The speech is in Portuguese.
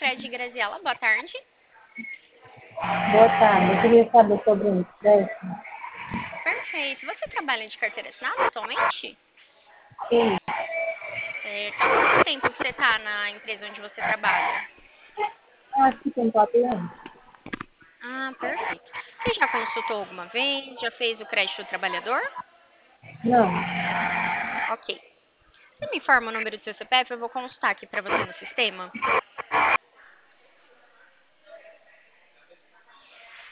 Sicredi, Graziela. Boa tarde. Boa tarde, eu queria saber sobre um empréstimo. Perfeito. Você trabalha de carteira assinada atualmente? Sim, Certo. Há quanto tempo que você está na empresa onde você trabalha? acho que tem 4 anos. Ah, perfeito. Você já consultou alguma vez? Já fez o crédito do trabalhador? Não, Ok. Você me informa o número do seu CPF? Eu vou consultar aqui para você no sistema.